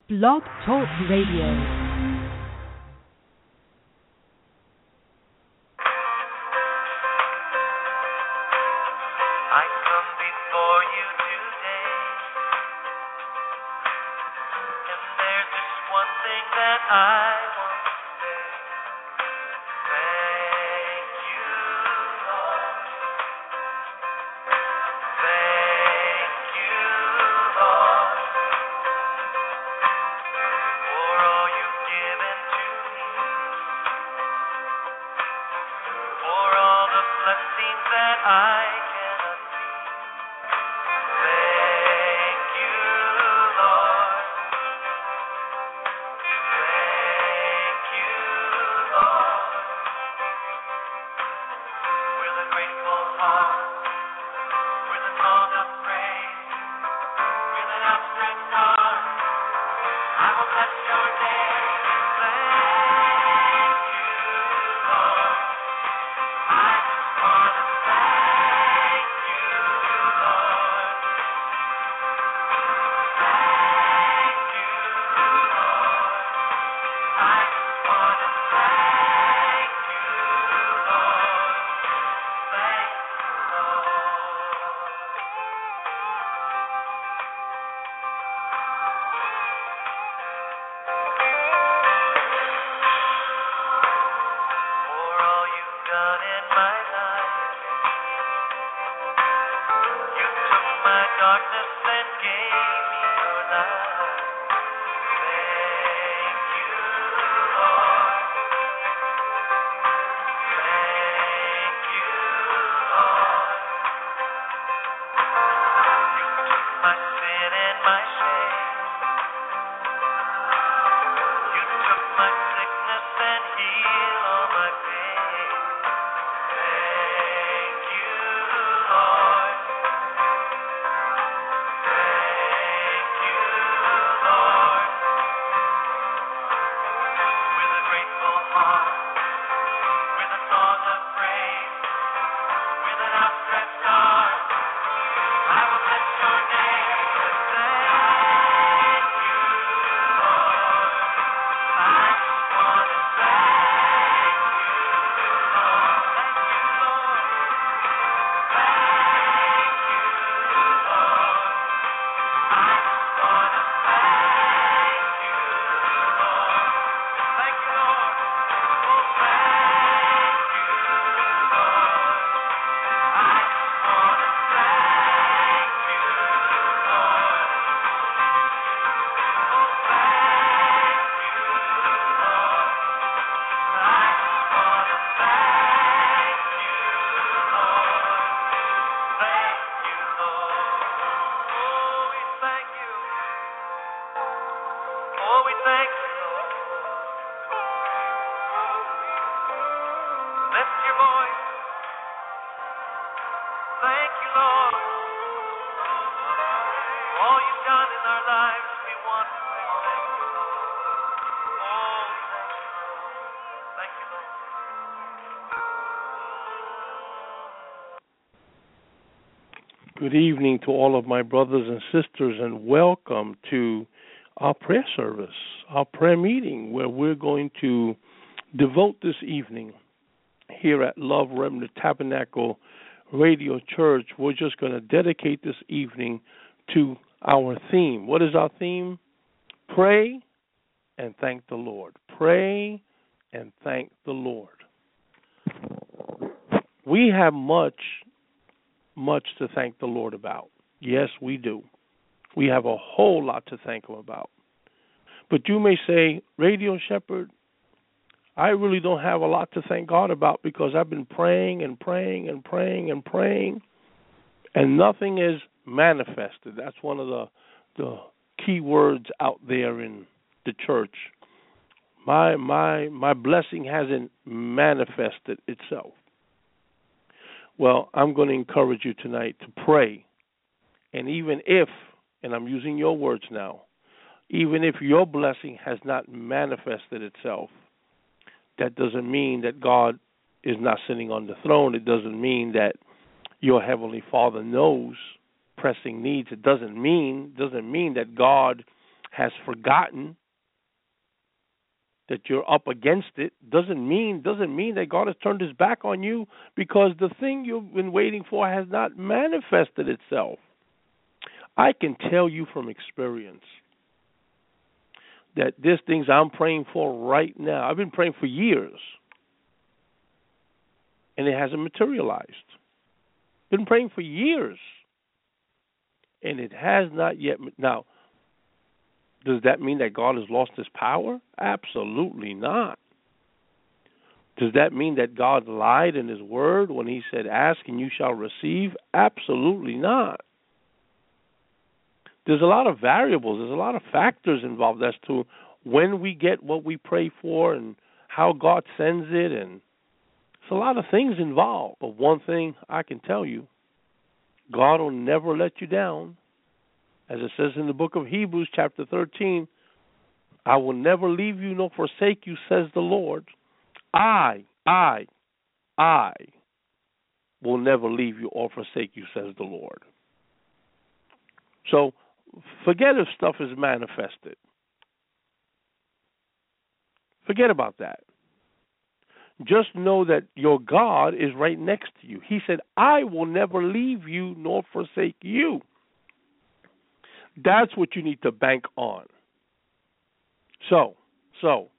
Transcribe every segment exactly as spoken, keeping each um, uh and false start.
Blog Talk Radio. Good evening to all of my brothers and sisters, and welcome to our prayer service, our prayer meeting, where we're going to devote this evening here at Love Remnant Tabernacle Radio Church. We're just going to dedicate this evening to our theme. What is our theme? Pray and thank the Lord. Pray and thank the Lord. We have much much to thank the Lord about. Yes, we do. We have a whole lot to thank Him about. But you may say, Radio Shepherd, I really don't have a lot to thank God about because I've been praying and praying and praying and praying, and nothing is manifested. That's one of the, the key words out there in the church. My my my blessing hasn't manifested itself. Well, I'm going to encourage you tonight to pray. And even if, and I'm using your words now, even if your blessing has not manifested itself, that doesn't mean that God is not sitting on the throne. It doesn't mean that your Heavenly Father knows pressing needs. It doesn't mean doesn't mean that God has forgotten that you're up against it, doesn't mean doesn't mean that God has turned his back on you, because the thing you've been waiting for has not manifested itself. I can tell you from experience that there's things I'm praying for right now. I've been praying for years, and it hasn't materialized. Been praying for years, and it has not yet. Now, does that mean that God has lost his power? Absolutely not. Does that mean that God lied in his word when he said, ask and you shall receive? Absolutely not. There's a lot of variables. There's a lot of factors involved as to when we get what we pray for and how God sends it. And there's a lot of things involved. But one thing I can tell you, God will never let you down. As it says in the book of Hebrews, chapter thirteen, I will never leave you nor forsake you, says the Lord. I, I, I will never leave you or forsake you, says the Lord. So forget if stuff is manifested. Forget about that. Just know that your God is right next to you. He said, I will never leave you nor forsake you. That's what you need to bank on. So, so,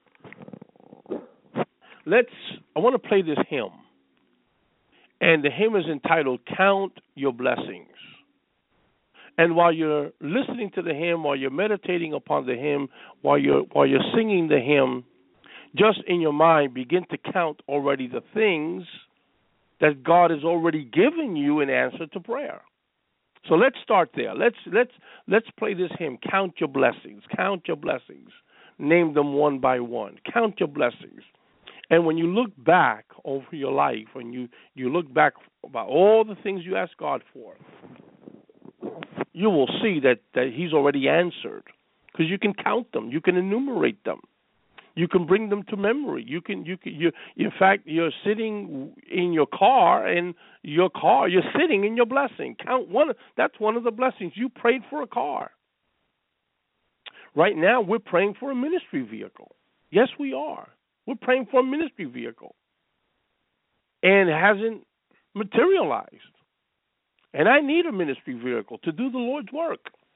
let's, I want to play this hymn. And the hymn is entitled, Count Your Blessings. And while you're listening to the hymn, while you're meditating upon the hymn, while you're, while you're singing the hymn, just in your mind, begin to count already the things that God has already given you in answer to prayer. So let's start there. Let's let's let's play this hymn. Count your blessings. Count your blessings. Name them one by one. Count your blessings. And when you look back over your life, when you, you look back about all the things you asked God for, you will see that, that he's already answered, because you can count them. You can enumerate them. You can bring them to memory. You can, you can, you. In fact, you're sitting in your car, and your car, you're sitting in your blessing. Count one. That's one of the blessings. You prayed for a car. Right now, we're praying for a ministry vehicle. Yes, we are. We're praying for a ministry vehicle, and it hasn't materialized. And I need a ministry vehicle to do the Lord's work.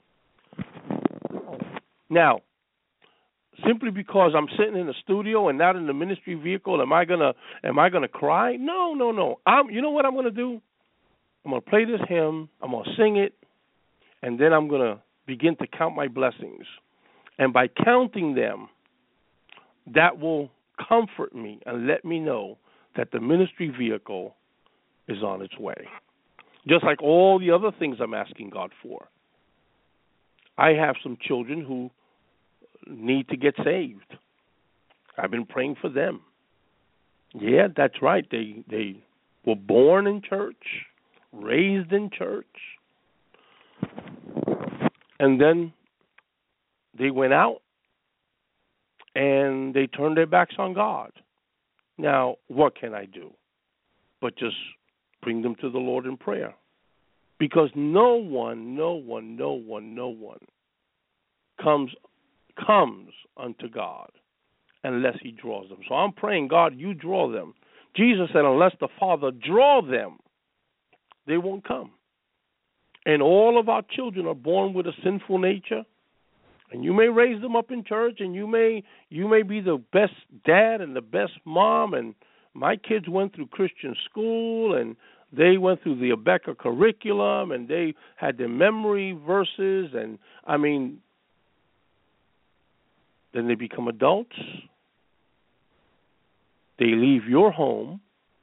Now, simply because I'm sitting in the studio and not in the ministry vehicle, am I gonna am I gonna cry? No, no, no. I'm. You know what I'm gonna do? I'm gonna play this hymn. I'm gonna sing it, and then I'm gonna begin to count my blessings. And by counting them, that will comfort me and let me know that the ministry vehicle is on its way. Just like all the other things I'm asking God for. I have some children who need to get saved. I've been praying for them. Yeah, that's right. They they were born in church, raised in church, and then they went out and they turned their backs on God. Now, what can I do but just bring them to the Lord in prayer? Because no one, no one, no one, no one comes comes unto God unless he draws them. So I'm praying, God, you draw them. Jesus said, unless the Father draw them, they won't come. And all of our children are born with a sinful nature. And you may raise them up in church, and you may you may be the best dad and the best mom. And my kids went through Christian school, and they went through the Abeka curriculum, and they had their memory verses. And, I mean, then they become adults. They leave your home,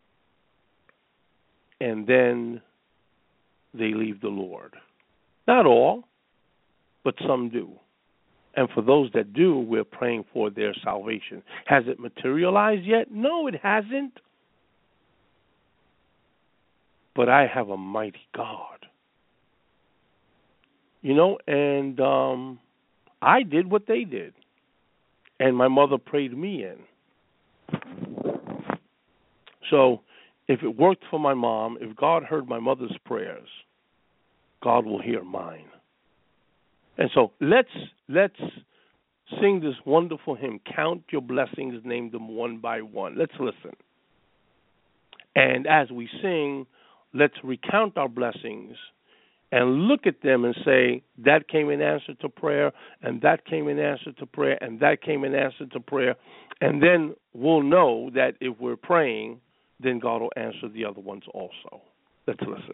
and then they leave the Lord. Not all, but some do. And for those that do, we're praying for their salvation. Has it materialized yet? No, it hasn't. But I have a mighty God. You know, and um, I did what they did. And my mother prayed me in. So if it worked for my mom, if God heard my mother's prayers, God will hear mine. And so let's let's sing this wonderful hymn, Count Your Blessings, Name Them One by One. Let's listen. And as we sing, let's recount our blessings and look at them and say, that came in answer to prayer, and that came in answer to prayer, and that came in answer to prayer. And then we'll know that if we're praying, then God will answer the other ones also. Let's listen.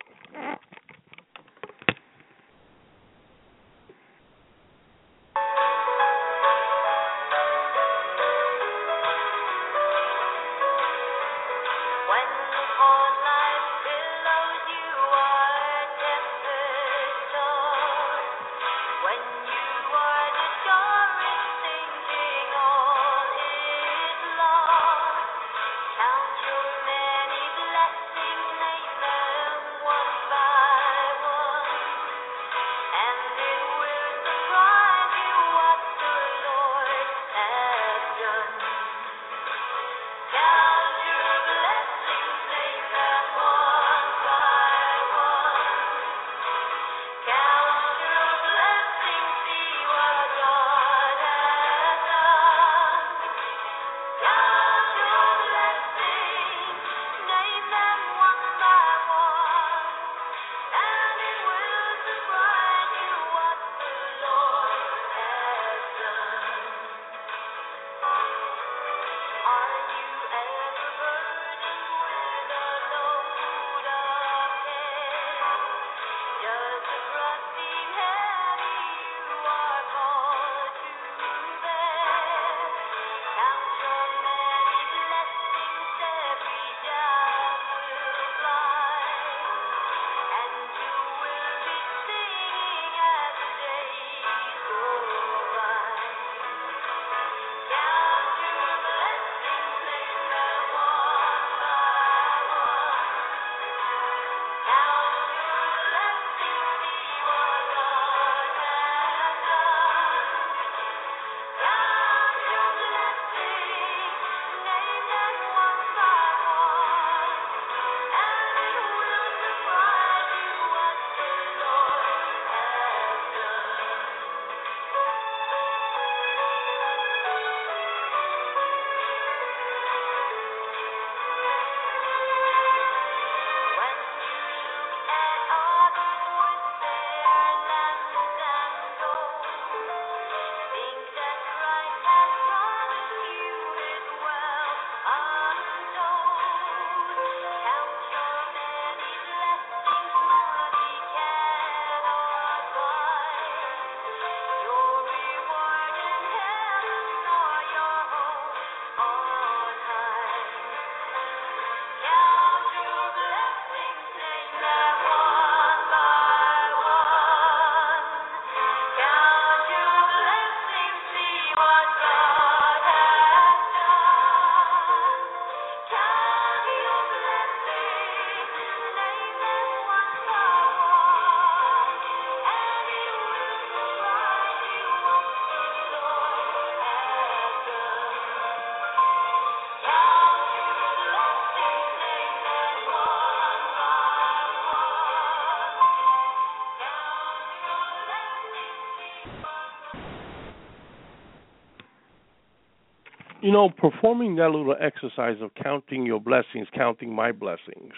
You know, performing that little exercise of counting your blessings, counting my blessings,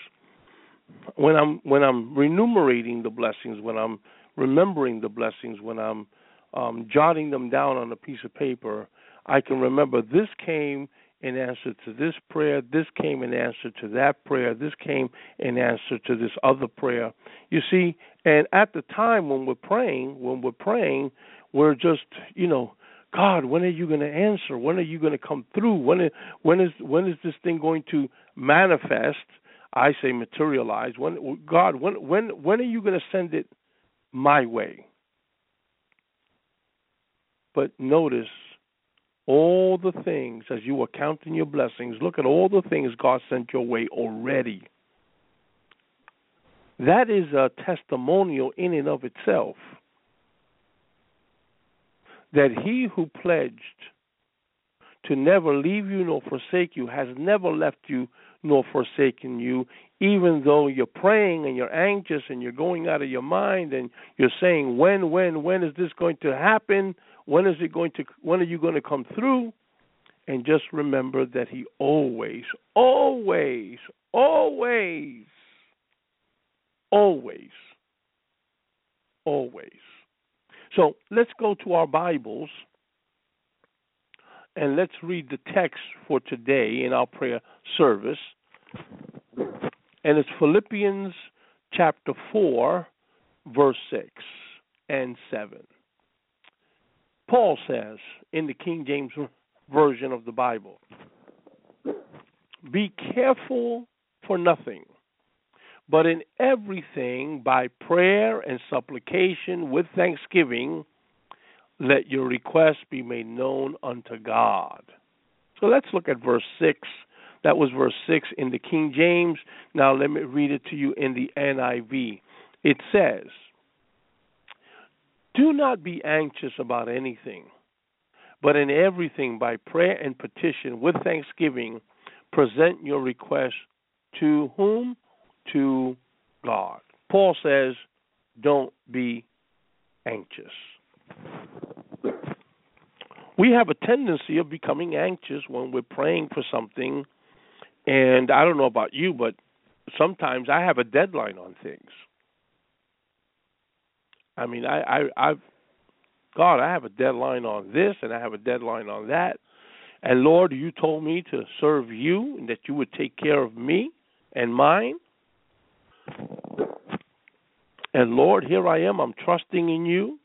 when I'm when I'm renumerating the blessings, when I'm remembering the blessings, when I'm um, jotting them down on a piece of paper, I can remember this came in answer to this prayer, this came in answer to that prayer, this came in answer to this other prayer. You see, and at the time when we're praying, when we're praying, we're just, you know, God, when are you going to answer? When are you going to come through? When is, when is when is this thing going to manifest? I say materialize. When God, when when when are you going to send it my way? But notice all the things as you are counting your blessings. Look at all the things God sent your way already. That is a testimonial in and of itself. That he who pledged to never leave you nor forsake you has never left you nor forsaken you, even though you're praying and you're anxious and you're going out of your mind and you're saying, when, when, when is this going to happen? When is it going to, when are you going to come through? And just remember that he always, always, always, always, always. So let's go to our Bibles and let's read the text for today in our prayer service. And it's Philippians chapter four, verse six and seven. Paul says in the King James Version of the Bible, be careful for nothing, but in everything by prayer and supplication with thanksgiving, let your requests be made known unto God. So let's look at verse six. That was verse six in the King James. Now let me read it to you in the N I V. It says, do not be anxious about anything, but in everything by prayer and petition with thanksgiving, present your request to whom? To God. Paul says, don't be anxious. We have a tendency of becoming anxious when we're praying for something, and I don't know about you, but sometimes I have a deadline on things. I mean, I, I, I've, God, I have a deadline on this, and I have a deadline on that. And Lord, you told me to serve you, and that you would take care of me and mine. And Lord, here I am. I'm trusting in you.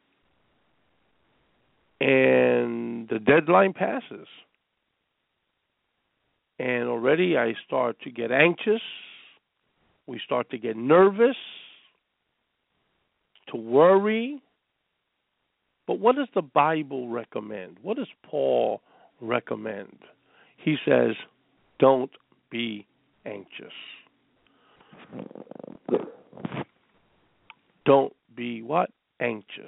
And the deadline passes. And already I start to get anxious. We start to get nervous, to worry. But what does the Bible recommend? What does Paul recommend? He says, don't be anxious. Don't be what? Anxious.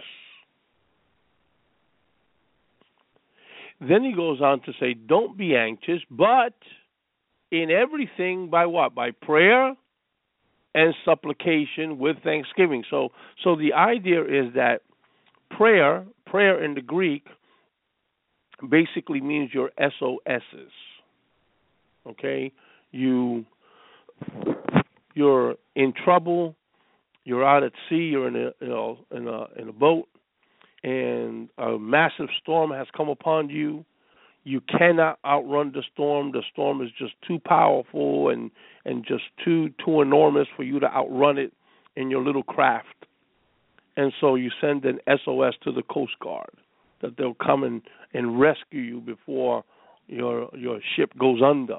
Then he goes on to say, don't be anxious, but in everything by what? By prayer and supplication with thanksgiving. So so the idea is that prayer, prayer in the Greek basically means your S O S's. Okay? You you're in trouble, you're out at sea, you're in a you know in a in a boat, and a massive storm has come upon you. You cannot outrun the storm. The storm is just too powerful and, and just too too enormous for you to outrun it in your little craft. And so you send an S O S to the Coast Guard that they'll come and, and rescue you before your your ship goes under.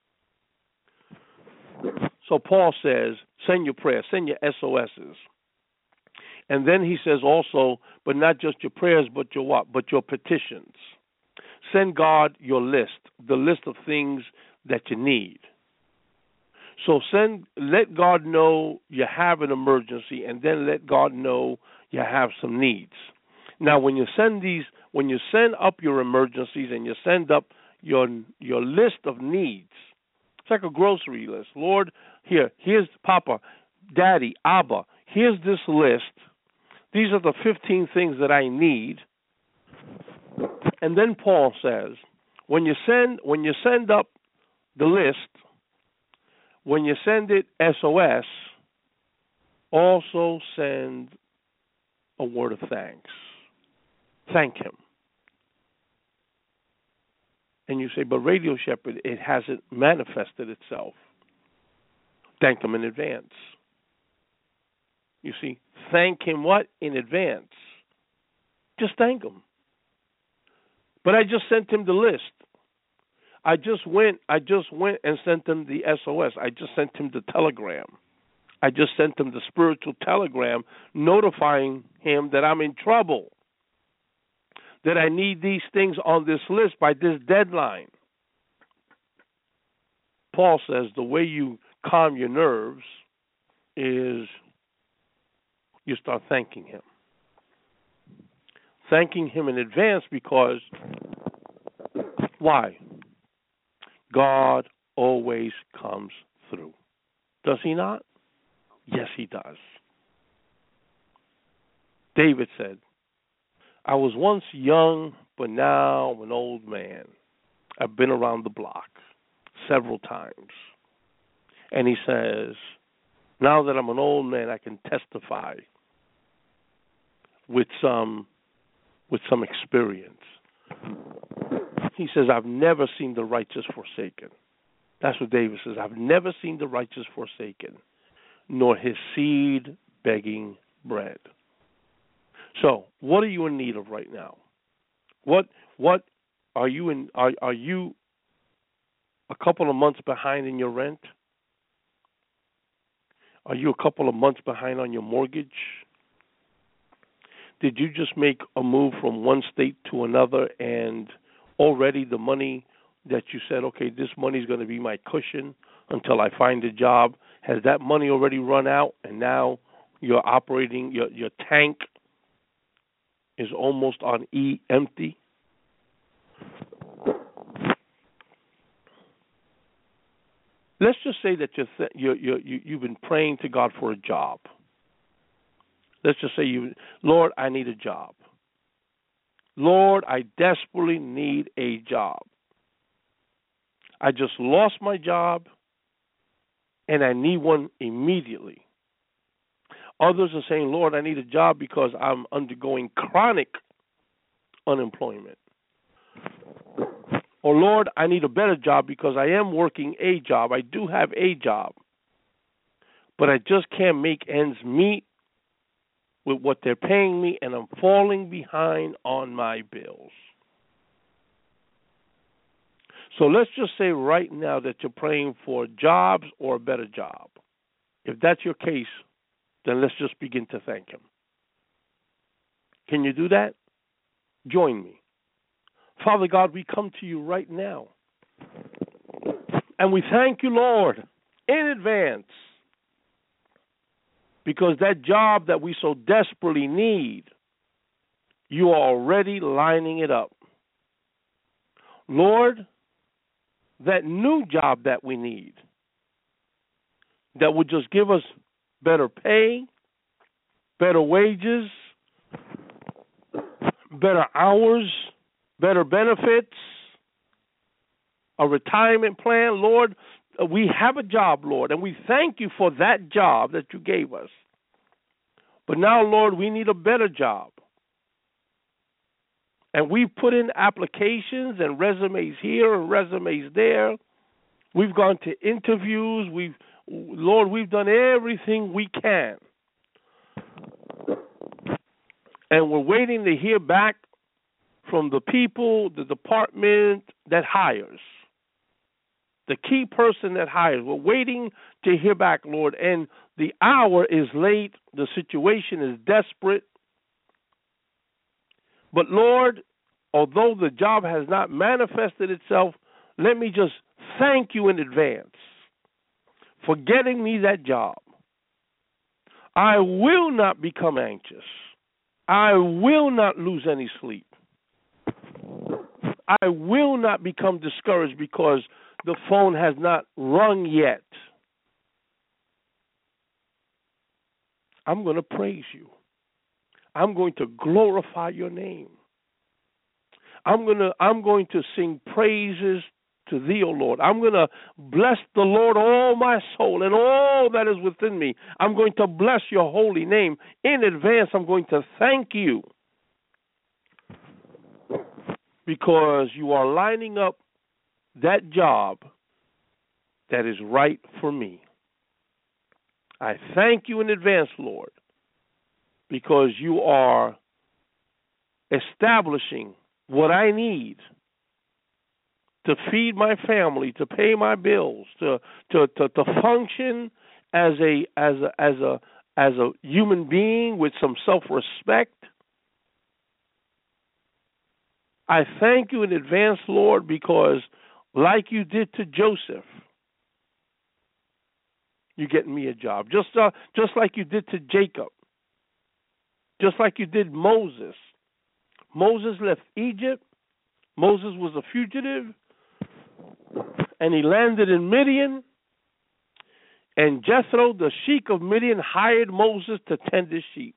So Paul says, send your prayers, send your S O S's. And then he says also, but not just your prayers, but your what? But your petitions. Send God your list, the list of things that you need. So send, let God know you have an emergency, and then let God know you have some needs. Now, when you send these, when you send up your emergencies and you send up your your list of needs, it's like a grocery list. Lord, here, here's Papa, Daddy, Abba. Here's this list. These are the fifteen things that I need. And then Paul says, when you send when you send up the list, when you send it S O S, also send a word of thanks. Thank him. And you say, but Radio Shepherd, it hasn't manifested itself. Thank him in advance. You see, thank him what? In advance. Just thank him. But I just sent him the list. I just went I just went and sent him the S O S. I just sent him the telegram. I just sent him the spiritual telegram notifying him that I'm in trouble, that I need these things on this list by this deadline. Paul says the way you calm your nerves is you start thanking him. Thanking him in advance because, why? God always comes through. Does he not? Yes, he does. David said, I was once young, but now I'm an old man. I've been around the block several times. And he says, now that I'm an old man, I can testify with some with some experience. He says, I've never seen the righteous forsaken. That's what David says. I've never seen the righteous forsaken, nor his seed begging bread. So, what are you in need of right now? What what are you in? Are are you a couple of months behind in your rent? Are you a couple of months behind on your mortgage? Did you just make a move from one state to another and already the money that you said, okay, this money is going to be my cushion until I find a job, has that money already run out and now you're operating, your your tank is almost on E empty? Let's just say that you're th- you're, you're, you you've been praying to God for a job. Let's just say you, Lord, I need a job. Lord, I desperately need a job. I just lost my job, and I need one immediately. Others are saying, Lord, I need a job because I'm undergoing chronic unemployment. Or, Lord, I need a better job because I am working a job. I do have a job, but I just can't make ends meet with what they're paying me, and I'm falling behind on my bills. So let's just say right now that you're praying for jobs or a better job. If that's your case, then let's just begin to thank him. Can you do that? Join me. Father God, we come to you right now, and we thank you, Lord, in advance, because that job that we so desperately need, you are already lining it up. Lord, that new job that we need, that would just give us better pay, better wages, better hours, better benefits, a retirement plan. Lord, we have a job, Lord, and we thank you for that job that you gave us. But now, Lord, we need a better job. And we've put in applications and resumes here and resumes there. We've gone to interviews. We've, Lord, we've done everything we can. And we're waiting to hear back from the people, the department that hires, the key person that hires. We're waiting to hear back, Lord, and the hour is late. The situation is desperate. But, Lord, although the job has not manifested itself, let me just thank you in advance for getting me that job. I will not become anxious. I will not lose any sleep. I will not become discouraged because the phone has not rung yet. I'm going to praise you. I'm going to glorify your name. I'm going to I'm going to sing praises to thee, O Lord. I'm going to bless the Lord, all my soul, and all that is within me. I'm going to bless your holy name. In advance, I'm going to thank you because you are lining up that job that is right for me. I thank you in advance, Lord, because you are establishing what I need to feed my family, to pay my bills, to to to, to function as a as a as a as a human being with some self-respect. I thank you in advance, Lord, because like you did to Joseph, you're getting me a job. Just uh, just like you did to Jacob. Just like you did Moses. Moses left Egypt. Moses was a fugitive. And he landed in Midian. And Jethro, the sheik of Midian, hired Moses to tend his sheep.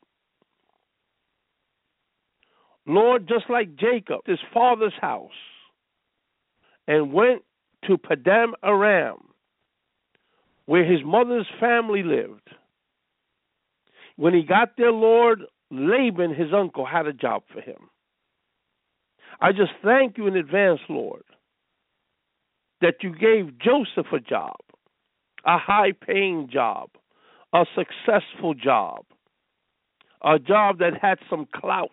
Lord, just like Jacob, his father's house, and went to Padam Aram, where his mother's family lived. When he got there, Lord, Laban, his uncle, had a job for him. I just thank you in advance, Lord, that you gave Joseph a job, a high-paying job, a successful job, a job that had some clout.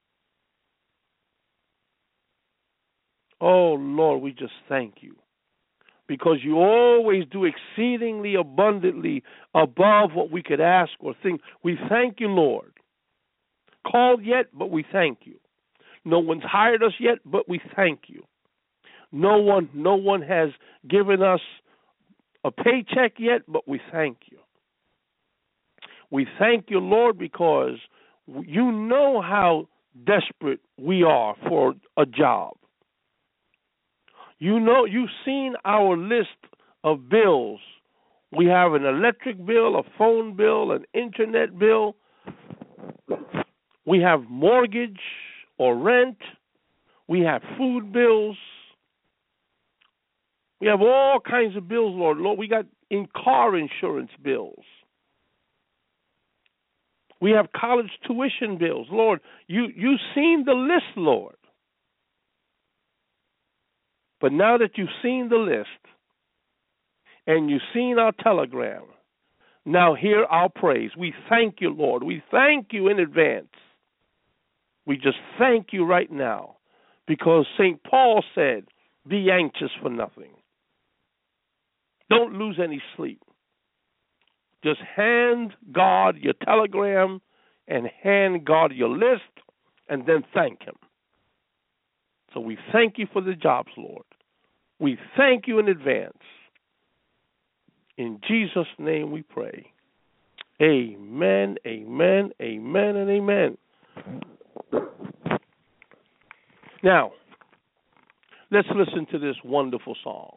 Oh, Lord, we just thank you, because you always do exceedingly abundantly above what we could ask or think. We thank you, Lord. Called yet, but we thank you. No one's hired us yet, but we thank you. No one, no one has given us a paycheck yet, but we thank you. We thank you, Lord, because you know how desperate we are for a job. You know, you've seen our list of bills. We have an electric bill, a phone bill, an internet bill. We have mortgage or rent. We have food bills. We have all kinds of bills, Lord. Lord, we got in car insurance bills. We have college tuition bills. Lord, you, you've seen the list, Lord. But now that you've seen the list and you've seen our telegram, now hear our praise. We thank you, Lord. We thank you in advance. We just thank you right now, because Saint Paul said, be anxious for nothing. Don't lose any sleep. Just hand God your telegram and hand God your list, and then thank him. So we thank you for the jobs, Lord. We thank you in advance. In Jesus' name we pray. Amen, amen, amen, and amen. Now, let's listen to this wonderful song.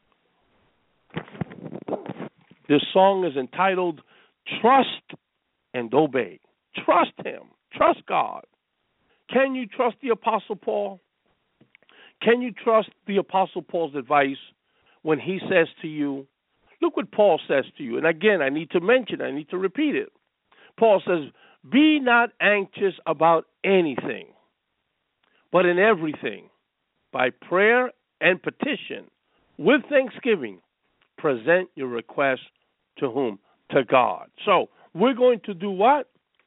This song is entitled Trust and Obey. Trust him. Trust God. Can you trust the Apostle Paul? Can you trust the Apostle Paul's advice when he says to you, look what Paul says to you. And again, I need to mention, I need to repeat it. Paul says, be not anxious about anything, but in everything, by prayer and petition, with thanksgiving, present your request to whom? To God. So we're going to do what?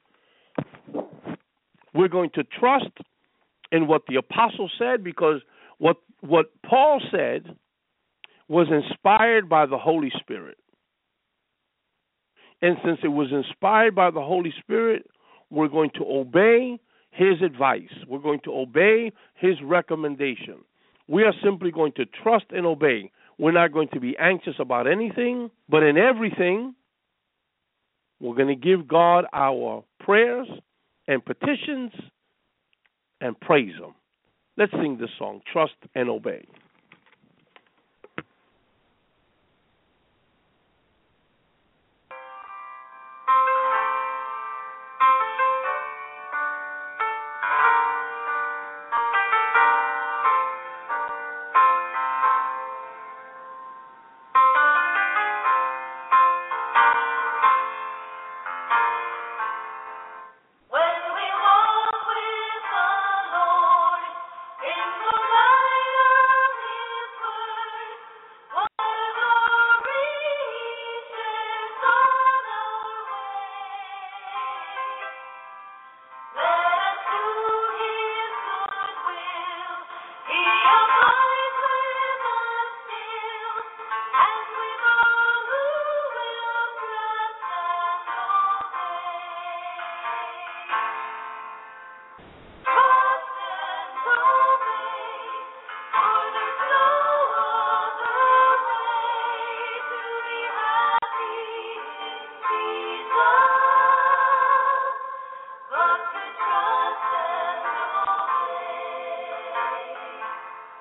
We're going to trust in what the apostle said, because what what Paul said was inspired by the Holy Spirit. And since it was inspired by the Holy Spirit, we're going to obey his advice. We're going to obey his recommendation. We are simply going to trust and obey. We're not going to be anxious about anything, but in everything, we're going to give God our prayers and petitions and praise him. Let's sing this song, Trust and Obey.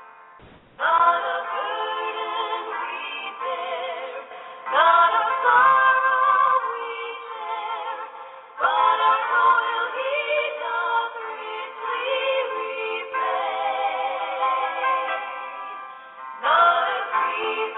Not a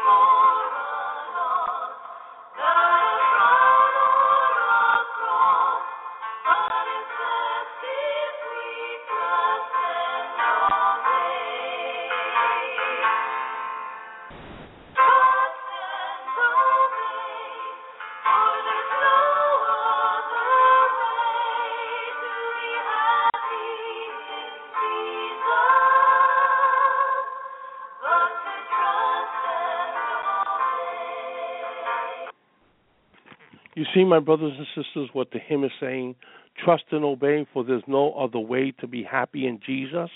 You see, my brothers and sisters, what the hymn is saying? Trust and obey, for there's no other way to be happy in Jesus.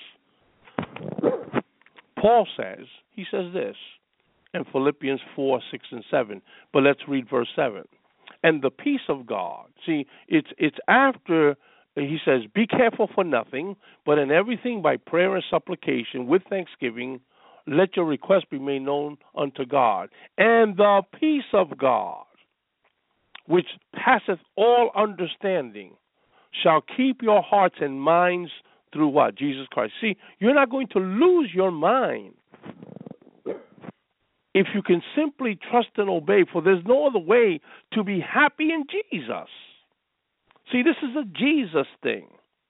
Paul says, he says this in Philippians four, six, and seven. But let's read verse seven. And the peace of God. See, it's it's after he says, be careful for nothing, but in everything by prayer and supplication with thanksgiving, let your request be made known unto God. And the peace of God, which passeth all understanding, shall keep your hearts and minds through what? Jesus Christ. See, you're not going to lose your mind if you can simply trust and obey, for there's no other way to be happy in Jesus. See, this is a Jesus thing.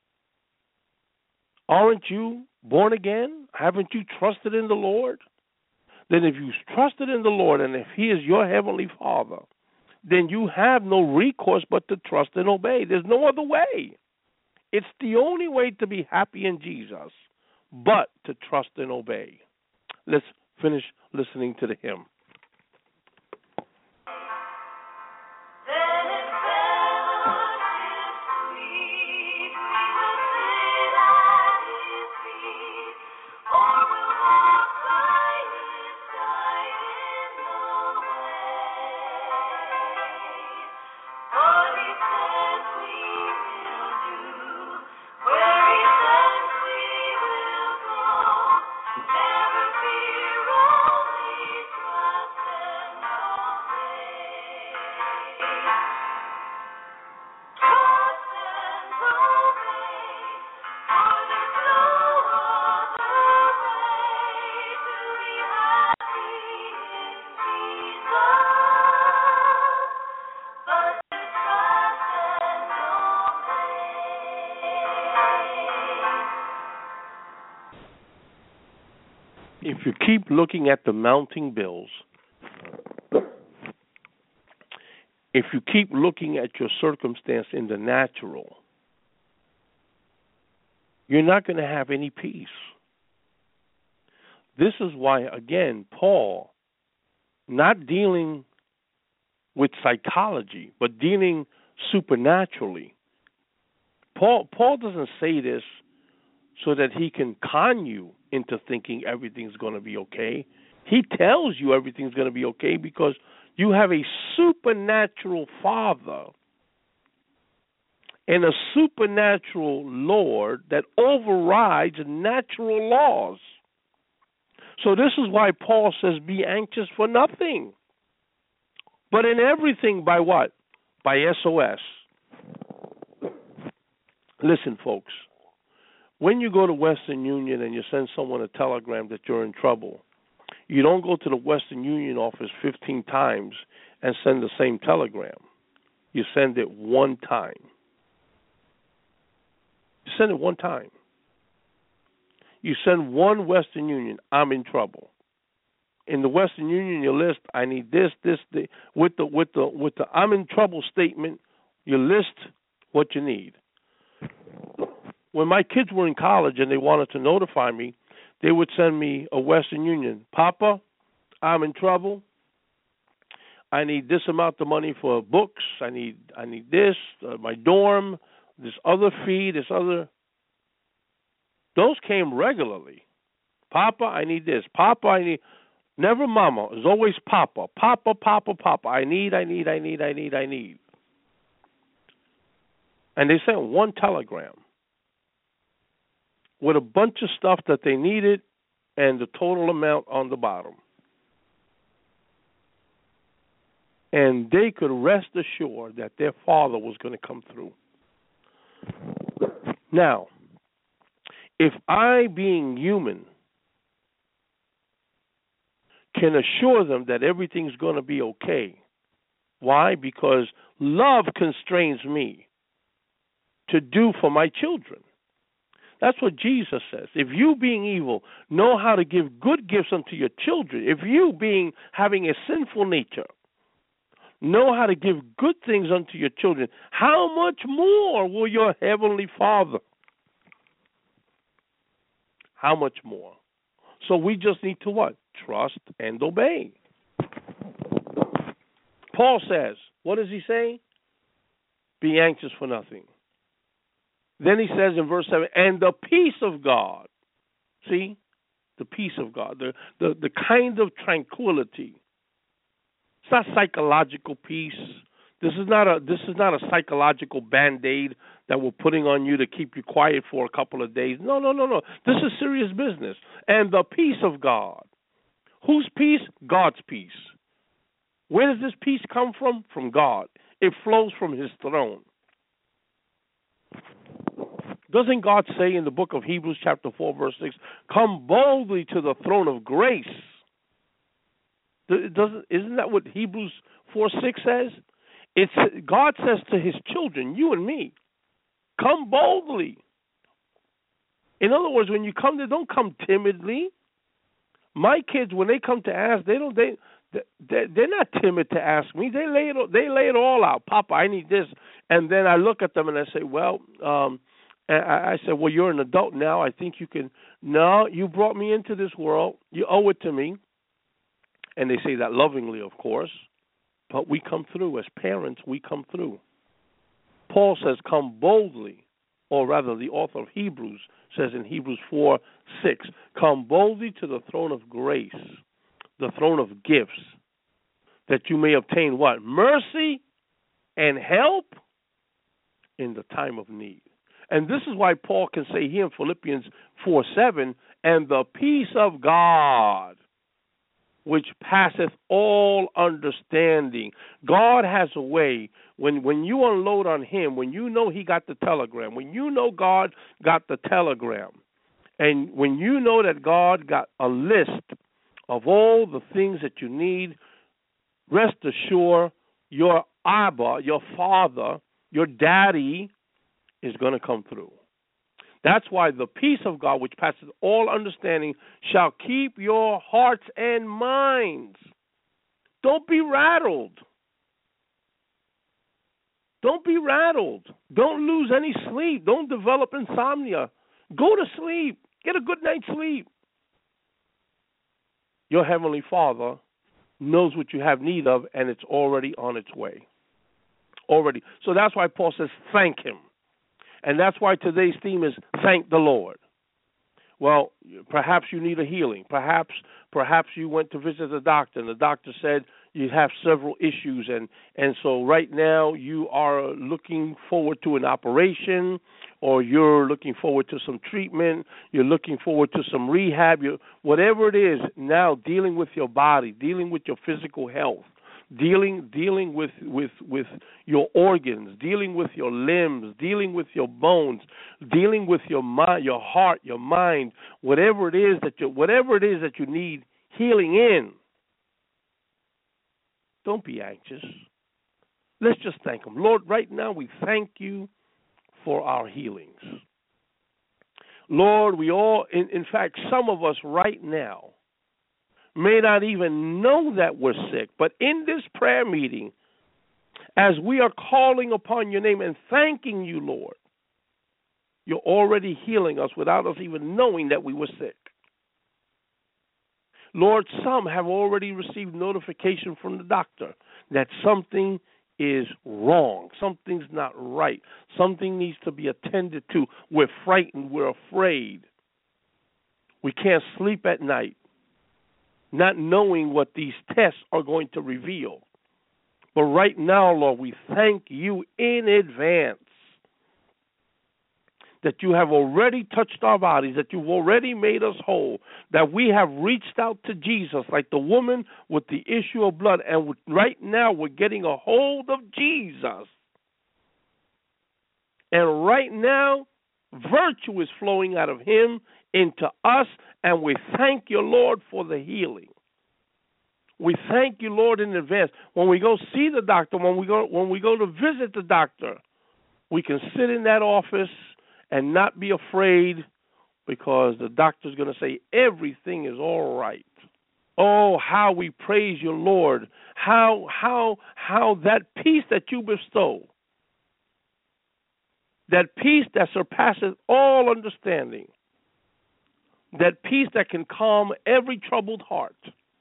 Aren't you born again? Haven't you trusted in the Lord? Then if you trusted in the Lord and if he is your heavenly Father, then you have no recourse but to trust and obey. There's no other way. It's the only way to be happy in Jesus, but to trust and obey. Let's finish listening to the hymn. If you keep looking at the mounting bills, if you keep looking at your circumstance in the natural, you're not going to have any peace. This is why, again, Paul, not dealing with psychology, but dealing supernaturally. Paul, Paul doesn't say this so that he can con you into thinking everything's going to be okay. He tells you everything's going to be okay because you have a supernatural Father and a supernatural Lord that overrides natural laws. So this is why Paul says, be anxious for nothing, but in everything by what? By S O S. Listen, folks. When you go to Western Union and you send someone a telegram that you're in trouble, you don't go to the Western Union office fifteen times and send the same telegram. You send it one time. You send it one time. You send one Western Union, I'm in trouble. In the Western Union, you list, I need this, this, this. With the with the with the I'm in trouble statement, you list what you need. When my kids were in college and they wanted to notify me, they would send me a Western Union. Papa, I'm in trouble. I need this amount of money for books. I need I need this, uh, my dorm, this other fee, this other. Those came regularly. Papa, I need this. Papa, I need. Never mama. It's always Papa. Papa, Papa, Papa. I need, I need, I need, I need, I need. And they sent one telegram with a bunch of stuff that they needed and the total amount on the bottom. And they could rest assured that their father was going to come through. Now, if I, being human, can assure them that everything's going to be okay. Why? Because love constrains me to do for my children. That's what Jesus says. If you, being evil, know how to give good gifts unto your children, if you, being having a sinful nature, know how to give good things unto your children, how much more will your heavenly Father? How much more? So we just need to what? Trust and obey. Paul says, what does he say? Be anxious for nothing. Then he says in verse seven, and the peace of God. See? The peace of God. The, the, the kind of tranquility. It's not psychological peace. This is not a this is not a psychological band-aid that we're putting on you to keep you quiet for a couple of days. No, no, no, no. This is serious business. And the peace of God. Whose peace? God's peace. Where does this peace come from? From God. It flows from his throne. Doesn't God say in the book of Hebrews chapter four, verse six, come boldly to the throne of grace? Doesn't, isn't that what Hebrews four six says? It's God says to his children, you and me, come boldly. In other words, when you come there, don't come timidly. My kids, when they come to ask, they don't they they're not timid to ask me. They lay it they lay it all out. Papa, I need this, and then I look at them and I say, well, um, I said, well, you're an adult now. I think you can. No, you brought me into this world. You owe it to me. And they say that lovingly, of course. But we come through. As parents, we come through. Paul says, come boldly. Or rather, the author of Hebrews says in Hebrews four six, come boldly to the throne of grace, the throne of gifts, that you may obtain what? Mercy and help in the time of need. And this is why Paul can say here in Philippians four seven, and the peace of God, which passeth all understanding. God has a way, when, when you unload on him, when you know he got the telegram, when you know God got the telegram, and when you know that God got a list of all the things that you need, rest assured your Abba, your father, your daddy, is going to come through. That's why the peace of God, which passes all understanding, shall keep your hearts and minds. Don't be rattled. Don't be rattled. Don't lose any sleep. Don't develop insomnia. Go to sleep. Get a good night's sleep. Your Heavenly Father knows what you have need of, and it's already on its way. Already. So that's why Paul says, thank him. And that's why today's theme is thank the Lord. Well, perhaps you need a healing. Perhaps perhaps you went to visit a doctor, and the doctor said you have several issues, and, and so right now you are looking forward to an operation, or you're looking forward to some treatment, you're looking forward to some rehab, you whatever it is, now dealing with your body, dealing with your physical health. Dealing, dealing with, with, with your organs, dealing with your limbs, dealing with your bones, dealing with your mind, your heart, your mind, whatever it is that you, whatever it is that you need healing in. Don't be anxious. Let's just thank him. Lord, right now we thank you for our healings. Lord, we all, in, in fact, some of us right now may not even know that we're sick, but in this prayer meeting, as we are calling upon your name and thanking you, Lord, you're already healing us without us even knowing that we were sick. Lord, some have already received notification from the doctor that something is wrong, something's not right, something needs to be attended to. We're frightened, we're afraid. We can't sleep at night, not knowing what these tests are going to reveal. But right now, Lord, we thank you in advance that you have already touched our bodies, that you've already made us whole, that we have reached out to Jesus like the woman with the issue of blood, and right now we're getting a hold of Jesus. And right now, virtue is flowing out of him into us, and we thank you, Lord, for the healing. We thank you, Lord, in advance. When we go see the doctor, when we go when we go to visit the doctor, we can sit in that office and not be afraid because the doctor's going to say everything is all right. Oh, how we praise you, Lord. How how how that peace that you bestow, that peace that surpasses all understanding, that peace that can calm every troubled heart.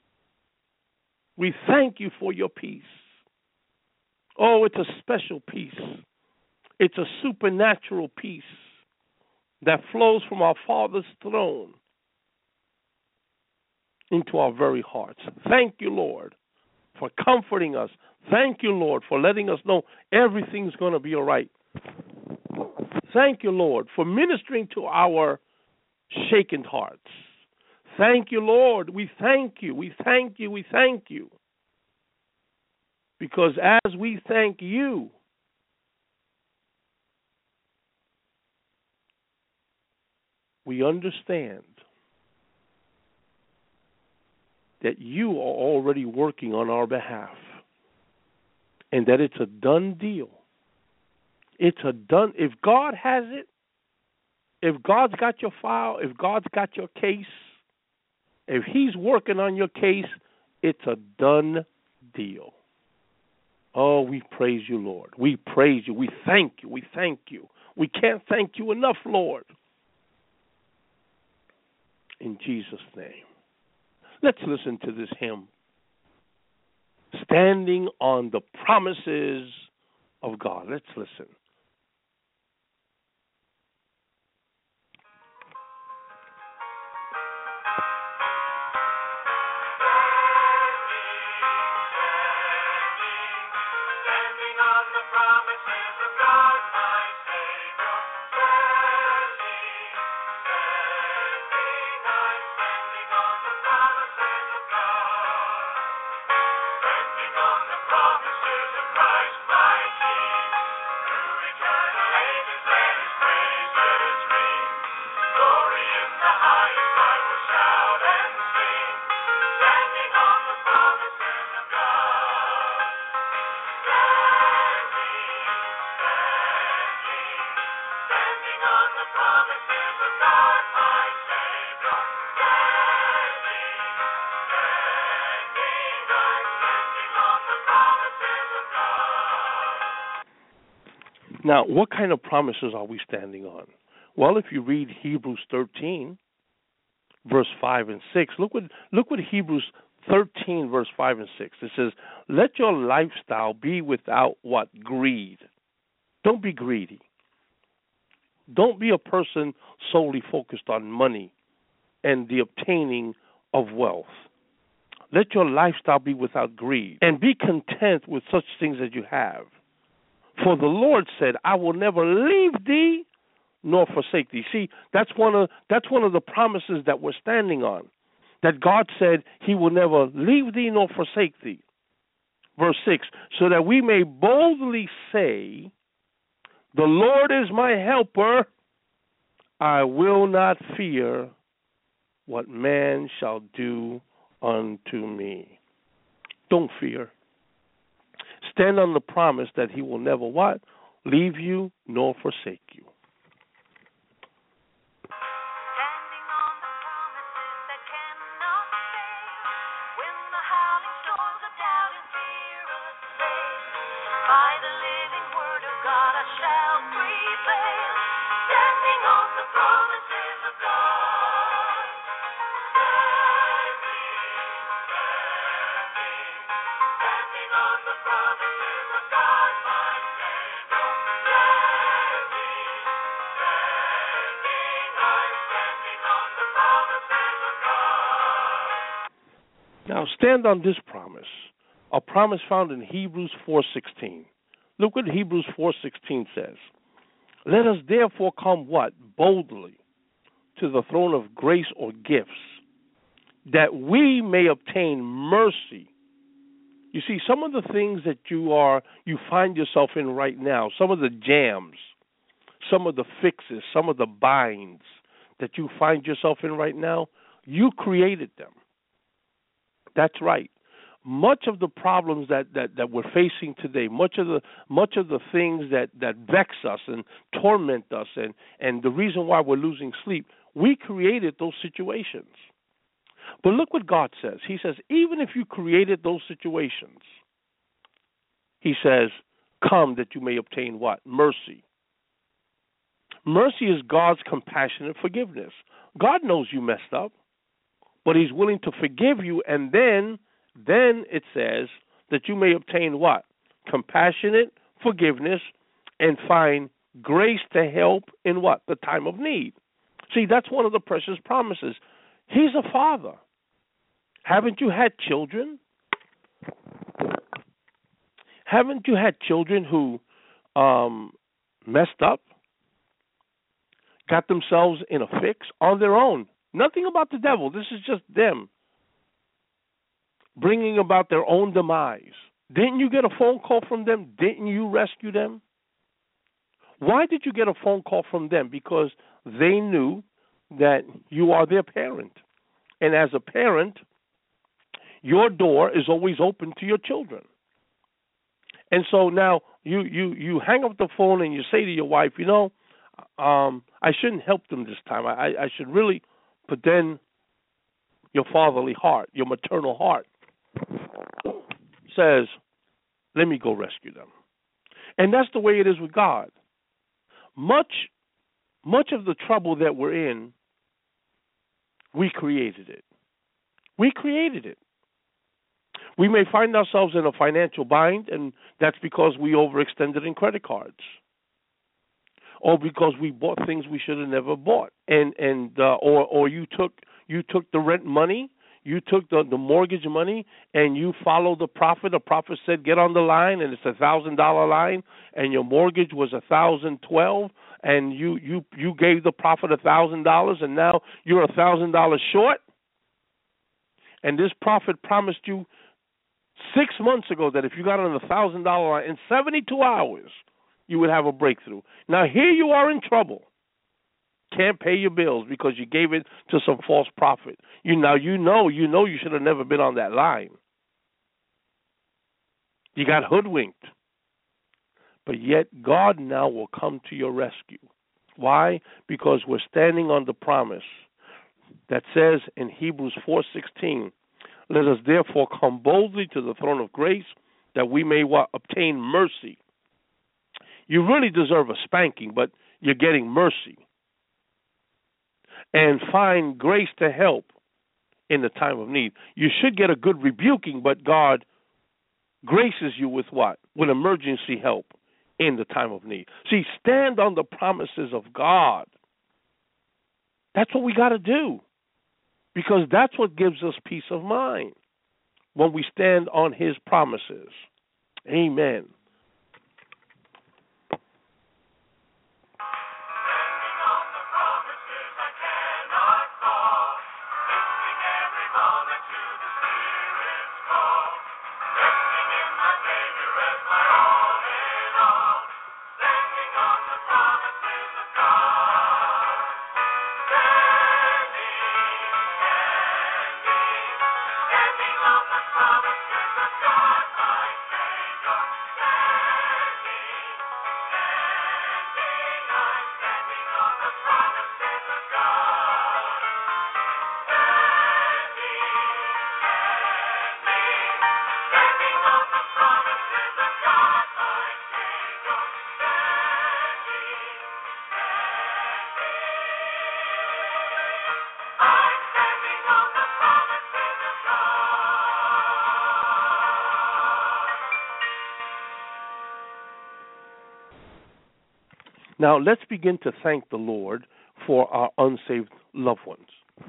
We thank you for your peace. Oh, it's a special peace. It's a supernatural peace that flows from our Father's throne into our very hearts. Thank you, Lord, for comforting us. Thank you, Lord, for letting us know everything's going to be all right. Thank you, Lord, for ministering to our shaken hearts. Thank you, Lord. We thank you. We thank you. We thank you. Because as we thank you, we understand that you are already working on our behalf and that it's a done deal. It's a done. If God has it, if God's got your file, if God's got your case, if he's working on your case, it's a done deal. Oh, we praise you, Lord. We praise you. We thank you. We thank you. We can't thank you enough, Lord. In Jesus' name. Let's listen to this hymn. Standing on the promises of God. Let's listen. Now, what kind of promises are we standing on? Well, if you read Hebrews thirteen, verse five and six, look what look what Hebrews thirteen, verse five and six. It says, "Let your lifestyle be without what? Greed. Don't be greedy. Don't be a person solely focused on money and the obtaining of wealth. Let your lifestyle be without greed, and be content with such things as you have. For the Lord said, I will never leave thee nor forsake thee." See, that's one of that's one of the promises that we're standing on. That God said he will never leave thee nor forsake thee. Verse six, so that we may boldly say, the Lord is my helper, I will not fear what man shall do unto me. Don't fear. Stand on the promise that he will never what? Leave you nor forsake you. Standing on the promises that cannot fail, when the howling storms of doubt and fear assail, by the living word of God I shall prevail. Standing on the promises of God. Standing on the promises of God, my Savior. Standing, standing, I'm standing on the promises of God. Now stand on this promise, a promise found in Hebrews four sixteen. Look what Hebrews four sixteen says. Let us therefore come what? Boldly to the throne of grace or gifts, that we may obtain mercy. You see, some of the things that you are you find yourself in right now, some of the jams, some of the fixes, some of the binds that you find yourself in right now, you created them. That's right. much of the problems that, that, that we're facing today, much of the much of the things that, that vex us and torment us, and, and the reason why we're losing sleep, we created those situations. But look what God says. He says, even if you created those situations, he says, come that you may obtain what? Mercy. Mercy is God's compassionate forgiveness. God knows you messed up, but he's willing to forgive you, and then Then it says that you may obtain what? Compassionate forgiveness and find grace to help in what? The time of need. See, that's one of the precious promises. He's a father. Haven't you had children? Haven't you had children who um, messed up, got themselves in a fix on their own? Nothing about the devil. This is just them bringing about their own demise. Didn't you get a phone call from them? Didn't you rescue them? Why did you get a phone call from them? Because they knew that you are their parent. And as a parent, your door is always open to your children. And so now you, you, you hang up the phone and you say to your wife, you know, um, I shouldn't help them this time. I, I should really put in your fatherly heart, your maternal heart, says, let me go rescue them. And that's the way it is with God. Much, much of the trouble that we're in, we created it. We created it. We may find ourselves in a financial bind, and that's because we overextended in credit cards, or because we bought things we should have never bought, and and uh, or or you took you took the rent money. You took the, the mortgage money and you followed the prophet. The prophet said, get on the line, and it's a thousand dollar line, and your mortgage was a thousand twelve, and you, you, you gave the prophet a thousand dollars, and now you're a thousand dollars short. And this prophet promised you six months ago that if you got on the thousand dollar line in seventy-two hours, you would have a breakthrough. Now here you are in trouble. Can't pay your bills because you gave it to some false prophet. You now you know you know you should have never been on that line. You got hoodwinked. But yet God now will come to your rescue. Why? Because we're standing on the promise that says in Hebrews four sixteen, let us therefore come boldly to the throne of grace that we may what? Obtain mercy. You really deserve a spanking, but you're getting mercy. And find grace to help in the time of need. You should get a good rebuking, but God graces you with what? With emergency help in the time of need. See, stand on the promises of God. That's what we got to do, because that's what gives us peace of mind when we stand on his promises. Amen. Now, let's begin to thank the Lord for our unsaved loved ones.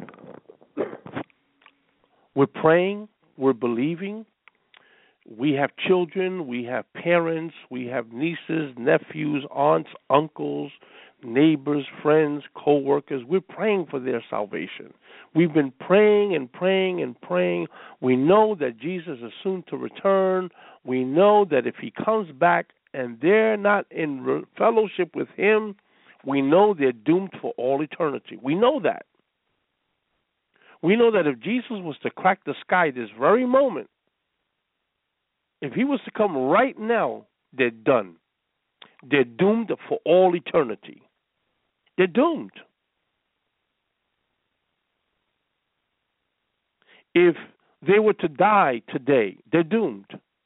We're praying, we're believing. We have children, we have parents, we have nieces, nephews, aunts, uncles, neighbors, friends, co-workers. We're praying for their salvation. We've been praying and praying and praying. We know that Jesus is soon to return. We know that if he comes back and they're not in re- fellowship with him, we know they're doomed for all eternity. We know that. We know that if Jesus was to crack the sky this very moment If he was to come right now, they're done. They're doomed for all eternity. They're doomed. If they were to die today, they're doomed.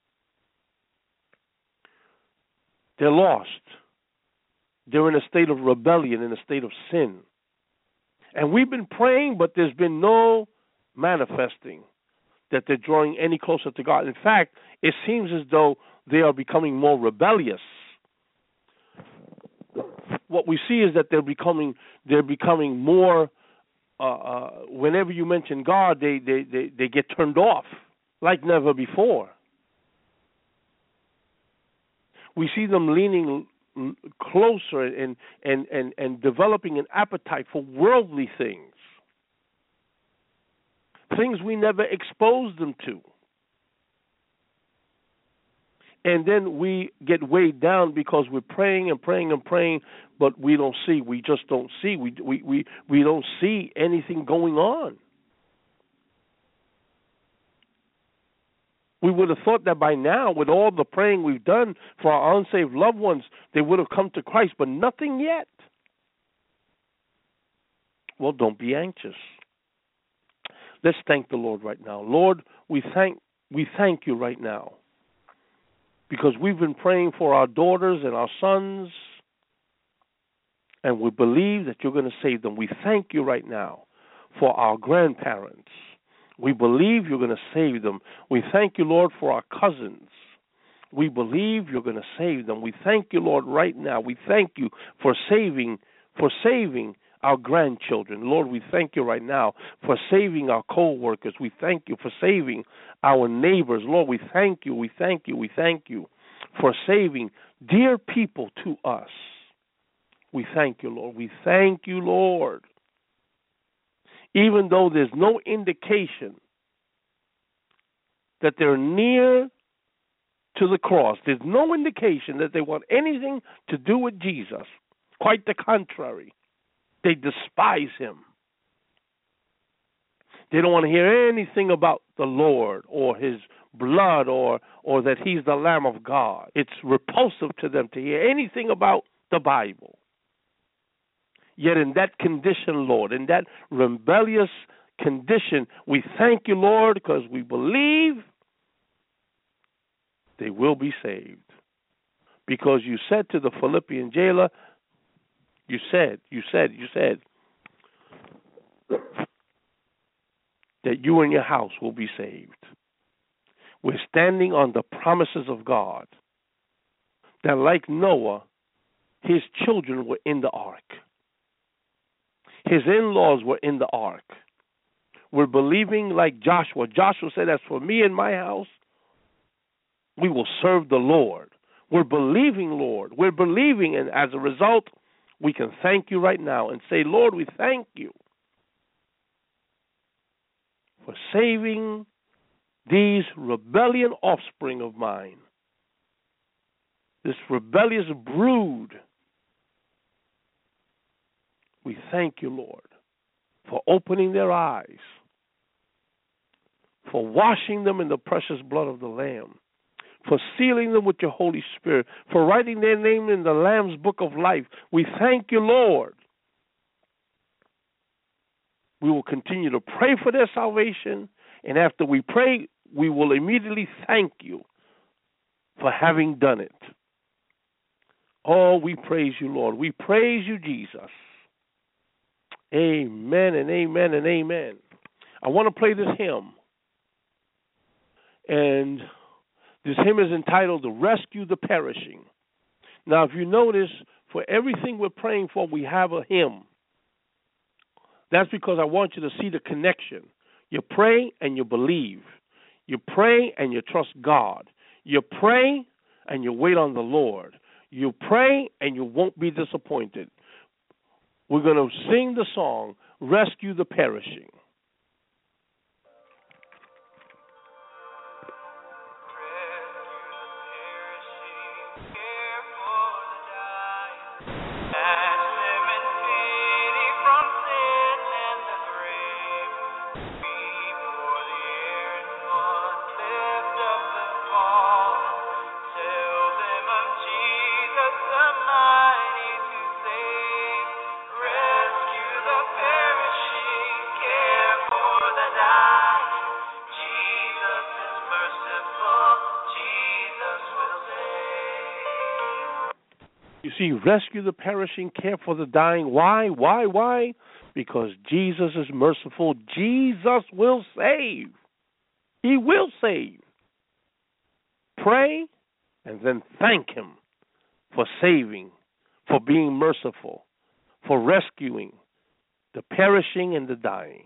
They're lost. They're in a state of rebellion, in a state of sin. And we've been praying, but there's been no manifesting that they're drawing any closer to God. In fact, it seems as though they are becoming more rebellious. What we see is that they're becoming they're becoming more. Uh, uh, whenever you mention God, they, they, they, they get turned off like never before. We see them leaning closer and, and, and, and developing an appetite for worldly things, things we never exposed them to. And then we get weighed down because we're praying and praying and praying, but we don't see. We just don't see. We we we, we don't see anything going on. We would have thought that by now, with all the praying we've done for our unsaved loved ones, they would have come to Christ, but nothing yet. Well, don't be anxious. Let's thank the Lord right now. Lord, we thank we thank you right now, because we've been praying for our daughters and our sons, and we believe that you're going to save them. We thank you right now for our grandparents. We believe you're going to save them. We thank you, Lord, for our cousins. We believe you're going to save them. We thank you, Lord, right now. We thank you for saving, for saving our grandchildren. Lord, we thank you right now for saving our co-workers. We thank you for saving our neighbors. Lord, we thank you, we thank you, we thank you for saving dear people to us. We thank you, Lord. We thank you, Lord. Even though there's no indication that they're near to the cross, there's no indication that they want anything to do with Jesus. Quite the contrary. They despise him. They don't want to hear anything about the Lord or his blood or or that he's the Lamb of God. It's repulsive to them to hear anything about the Bible. Yet in that condition, Lord, in that rebellious condition, we thank you, Lord, because we believe they will be saved. Because you said to the Philippian jailer, You said, you said, you said that you and your house will be saved. We're standing on the promises of God that, like Noah, his children were in the ark. His in-laws were in the ark. We're believing like Joshua. Joshua said, as for me and my house, we will serve the Lord. We're believing, Lord. We're believing, and as a result, we can thank you right now and say, Lord, we thank you for saving these rebellion offspring of mine, this rebellious brood. We thank you, Lord, for opening their eyes, for washing them in the precious blood of the Lamb, for sealing them with your Holy Spirit, for writing their name in the Lamb's book of life. We thank you, Lord. We will continue to pray for their salvation, and after we pray, we will immediately thank you for having done it. Oh, we praise you, Lord. We praise you, Jesus. Amen and amen and amen. I want to play this hymn, and this hymn is entitled, "To Rescue the Perishing." Now, if you notice, for everything we're praying for, we have a hymn. That's because I want you to see the connection. You pray and you believe. You pray and you trust God. You pray and you wait on the Lord. You pray and you won't be disappointed. We're going to sing the song, "Rescue the Perishing." Fall. see, rescue the perishing, care for the dying. Why? Why? Why? Because Jesus is merciful. Jesus will save. He will save. Pray and then thank Him for saving, for being merciful, for rescuing the perishing and the dying.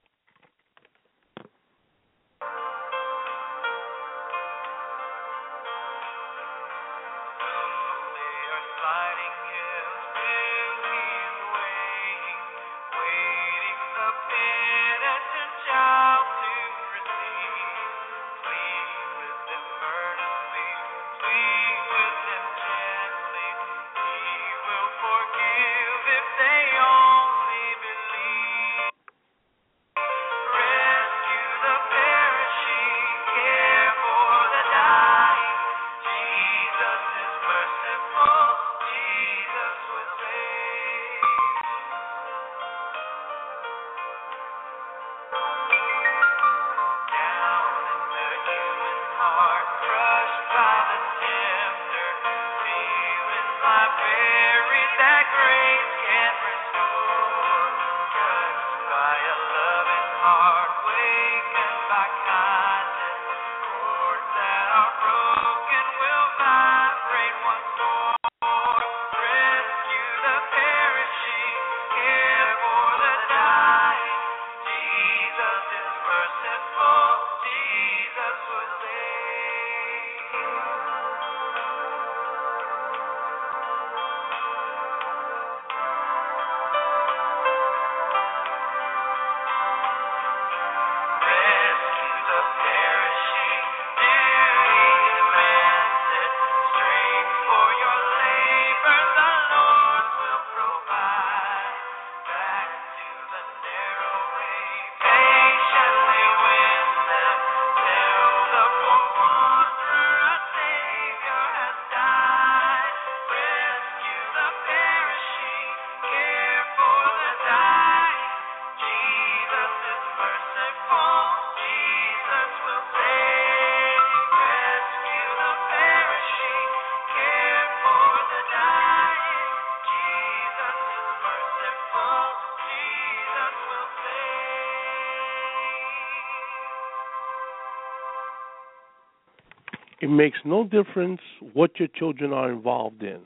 It makes no difference what your children are involved in.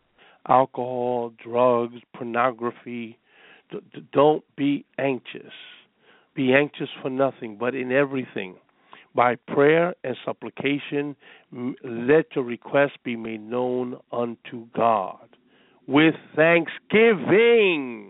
Alcohol, drugs, pornography. D- d- don't be anxious. Be anxious for nothing, but in everything. By prayer and supplication, m- let your requests be made known unto God. With thanksgiving.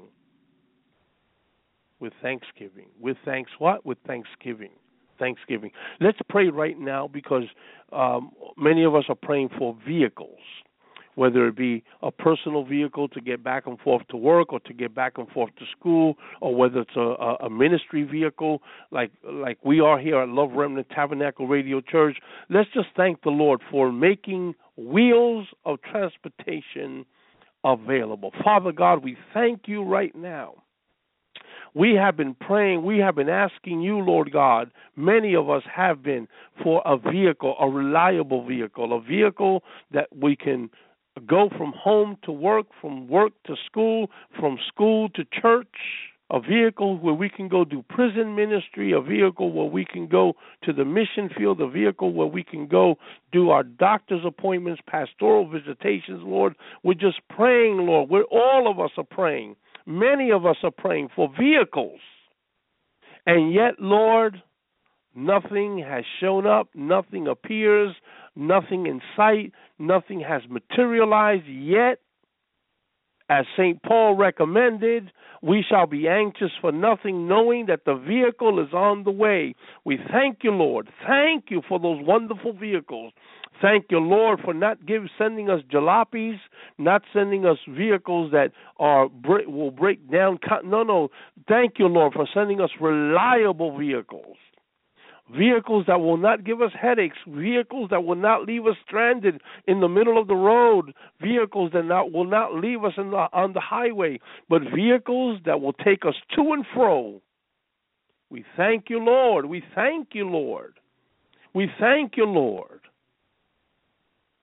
With thanksgiving. With thanks what? With thanksgiving. Thanksgiving. Let's pray right now because um, many of us are praying for vehicles, whether it be a personal vehicle to get back and forth to work or to get back and forth to school, or whether it's a, a ministry vehicle like like we are here at Love Remnant Tabernacle Radio Church. Let's just thank the Lord for making wheels of transportation available. Father God, we thank you right now. We have been praying, we have been asking you, Lord God, many of us have been, for a vehicle, a reliable vehicle, a vehicle that we can go from home to work, from work to school, from school to church, a vehicle where we can go do prison ministry, a vehicle where we can go to the mission field, a vehicle where we can go do our doctor's appointments, pastoral visitations, Lord. We're just praying, Lord. We're, all of us are praying. Many of us are praying for vehicles. And yet, Lord, nothing has shown up, nothing appears, nothing in sight, nothing has materialized yet. As Saint Paul recommended, we shall be anxious for nothing, knowing that the vehicle is on the way. We thank you, Lord. Thank you for those wonderful vehicles. Thank you, Lord, for not give, sending us jalopies, not sending us vehicles that are will break down. No, no. Thank you, Lord, for sending us reliable vehicles. Vehicles that will not give us headaches, vehicles that will not leave us stranded in the middle of the road, vehicles that not, will not leave us in the, on the highway, but vehicles that will take us to and fro. We thank you, Lord. We thank you, Lord. We thank you, Lord.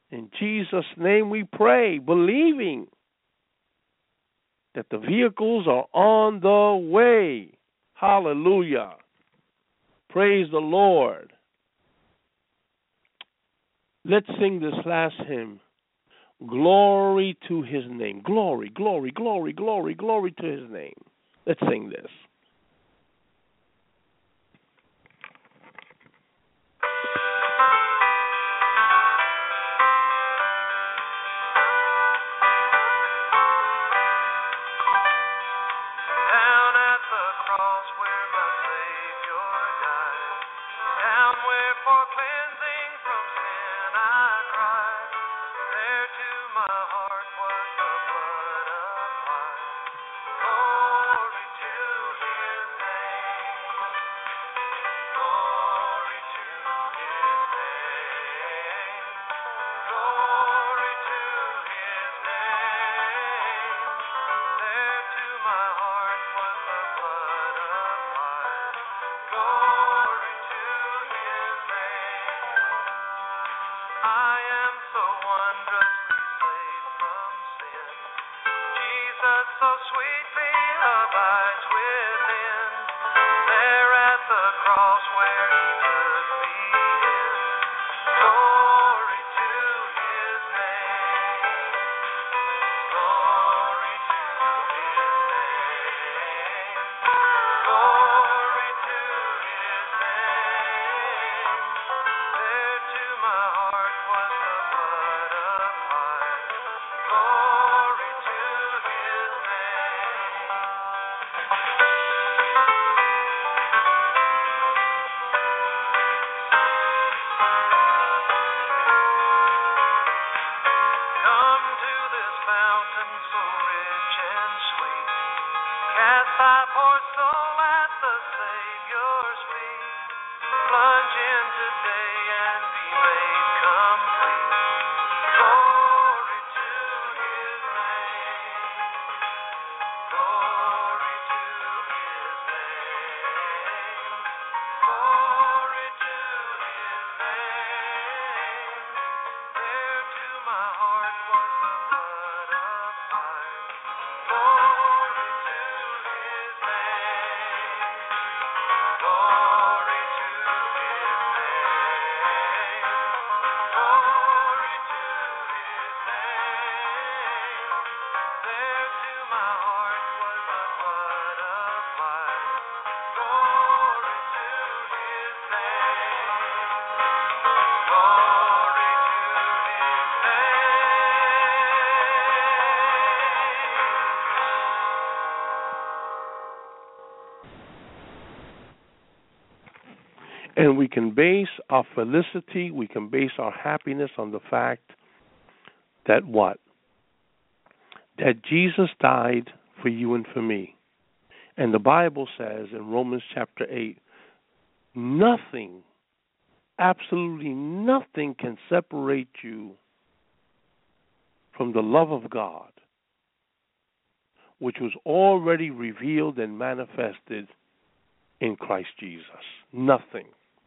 In Jesus' name we pray, believing that the vehicles are on the way. Hallelujah. Praise the Lord. Let's sing this last hymn. Glory to his name. Glory, glory, glory, glory, glory to his name. Let's sing this. And we can base our felicity, we can base our happiness on the fact that what? That Jesus died for you and for me. And the Bible says in Romans chapter eight, nothing, absolutely nothing can separate you from the love of God, which was already revealed and manifested in Christ Jesus. Nothing.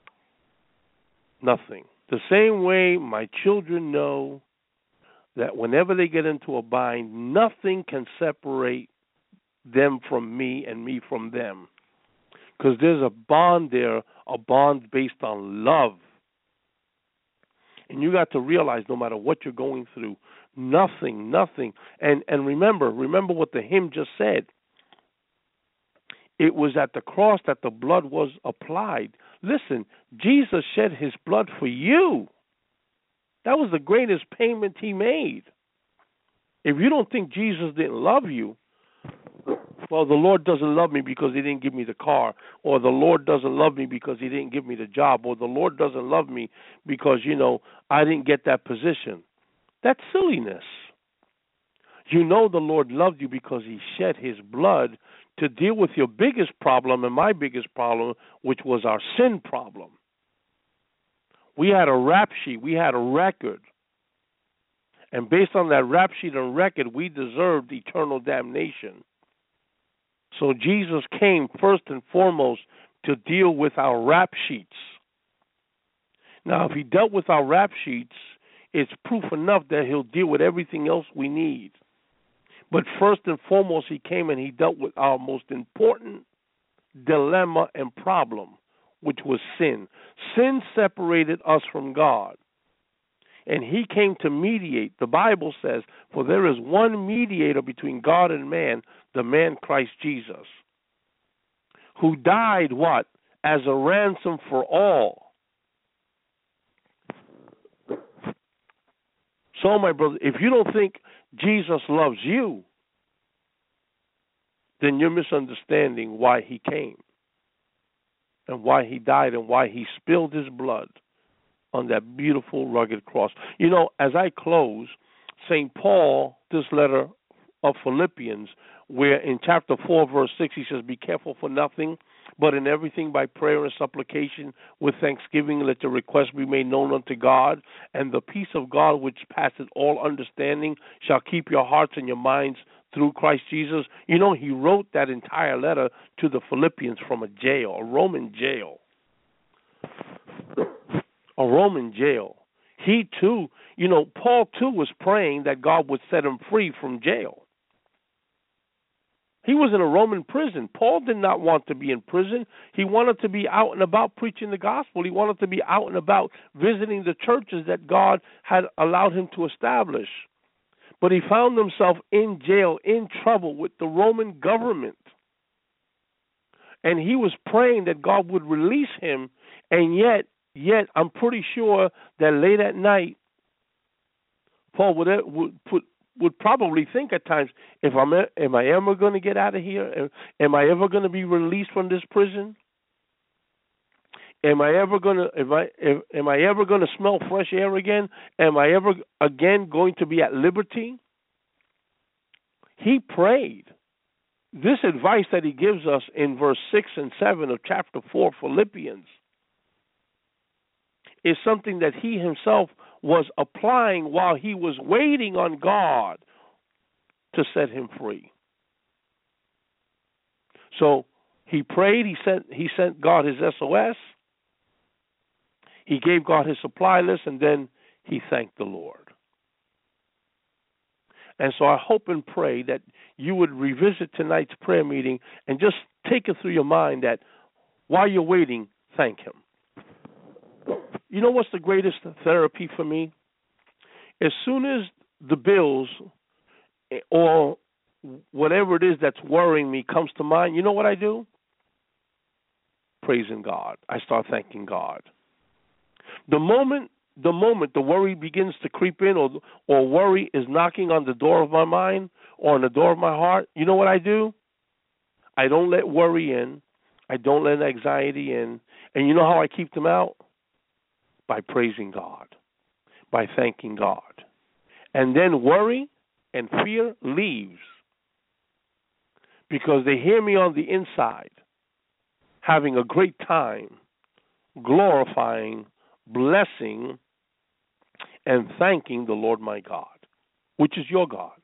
Nothing. The same way my children know that whenever they get into a bind, nothing can separate them from me and me from them. Because there's a bond there, a bond based on love. And you got to realize no matter what you're going through, nothing, nothing. And and remember, remember what the hymn just said. It was at the cross that the blood was applied. Listen, Jesus shed his blood for you. That was the greatest payment he made. If you don't think Jesus didn't love you, well, the Lord doesn't love me because he didn't give me the car, or the Lord doesn't love me because he didn't give me the job, or the Lord doesn't love me because, you know, I didn't get that position. That's silliness. You know the Lord loved you because he shed his blood to deal with your biggest problem and my biggest problem, which was our sin problem. We had a rap sheet. We had a record. And based on that rap sheet and record, we deserved eternal damnation. So Jesus came first and foremost to deal with our rap sheets. Now, if he dealt with our rap sheets, it's proof enough that he'll deal with everything else we need. But first and foremost, he came and he dealt with our most important dilemma and problem, which was sin. Sin separated us from God. And he came to mediate. The Bible says, for there is one mediator between God and man, the man Christ Jesus, who died what? As a ransom for all. So, my brother, if you don't think Jesus loves you, then you're misunderstanding why he came and why he died and why he spilled his blood on that beautiful, rugged cross. You know, as I close, Saint Paul, this letter of Philippians, where in chapter four, verse six, he says, be careful for nothing, but in everything by prayer and supplication with thanksgiving let your requests be made known unto God, and the peace of God which passeth all understanding shall keep your hearts and your minds through Christ Jesus. You know, he wrote that entire letter to the Philippians from a jail, a Roman jail. A Roman jail. He too, you know, Paul too was praying that God would set him free from jail. He was in a Roman prison. Paul did not want to be in prison. He wanted to be out and about preaching the gospel. He wanted to be out and about visiting the churches that God had allowed him to establish. But he found himself in jail, in trouble with the Roman government. And he was praying that God would release him, and yet, yet I'm pretty sure that late at night, Paul would, would put would probably think at times, if I'm, am I ever going to get out of here? Am I ever going to be released from this prison? Am I ever going to, am I, am I ever going to smell fresh air again? Am I ever again going to be at liberty? He prayed. This advice that he gives us in verse six and seven of chapter four, Philippians, is something that he himself was applying while he was waiting on God to set him free. So he prayed, he sent he sent God his S O S, he gave God his supply list, and then he thanked the Lord. And so I hope and pray that you would revisit tonight's prayer meeting and just take it through your mind that while you're waiting, thank him. You know what's the greatest therapy for me? As soon as the bills or whatever it is that's worrying me comes to mind, you know what I do? Praising God. I start thanking God. The moment the moment the worry begins to creep in, or or worry is knocking on the door of my mind or on the door of my heart, you know what I do? I don't let worry in. I don't let anxiety in. And you know how I keep them out? By praising God, by thanking God. And then worry and fear leaves because they hear me on the inside having a great time, glorifying, blessing, and thanking the Lord my God, which is your God.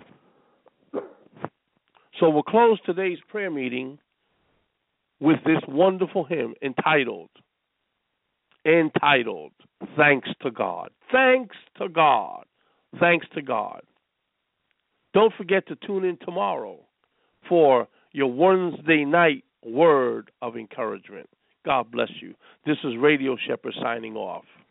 So we'll close today's prayer meeting with this wonderful hymn entitled, entitled, Thanks to God. Thanks to God. Thanks to God. Don't forget to tune in tomorrow for your Wednesday night word of encouragement. God bless you. This is Radio Shepherd signing off.